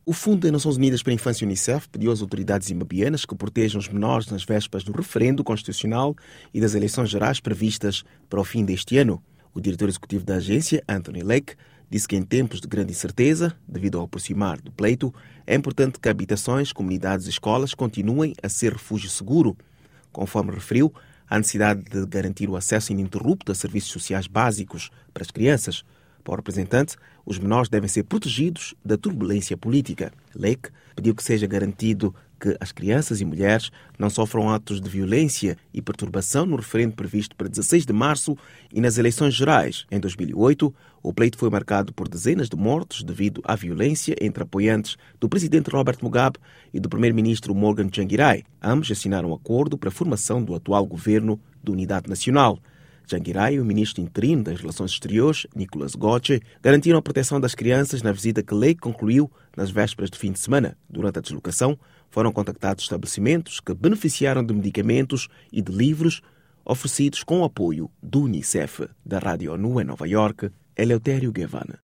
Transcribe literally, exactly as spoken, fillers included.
O Fundo das Nações Unidas para a Infância, Unicef, pediu às autoridades zimbabuianas que protejam os menores nas vésperas do referendo constitucional e das eleições gerais previstas para o fim deste ano. O diretor executivo da agência, Anthony Lake, disse que em tempos de grande incerteza, devido ao aproximar do pleito, é importante que habitações, comunidades e escolas continuem a ser refúgio seguro. Conforme referiu, há necessidade de garantir o acesso ininterrupto a serviços sociais básicos para as crianças. Para o representante, os menores devem ser protegidos da turbulência política. Lake pediu que seja garantido que as crianças e mulheres não sofram atos de violência e perturbação no referendo previsto para dezasseis de março e nas eleições gerais. Em dois mil e oito, o pleito foi marcado por dezenas de mortos devido à violência entre apoiantes do presidente Robert Mugabe e do primeiro-ministro Morgan Tsvangirai. Ambos assinaram um acordo para a formação do atual governo de unidade nacional. Tsvangirai e o ministro interino das Relações Exteriores, Nicholas Goche, garantiram a proteção das crianças na visita que Lake concluiu nas vésperas de fim de semana. Durante a deslocação, foram contactados estabelecimentos que beneficiaram de medicamentos e de livros oferecidos com o apoio do Unicef. Da Rádio ONU em Nova Iorque, Eleutério Gavan.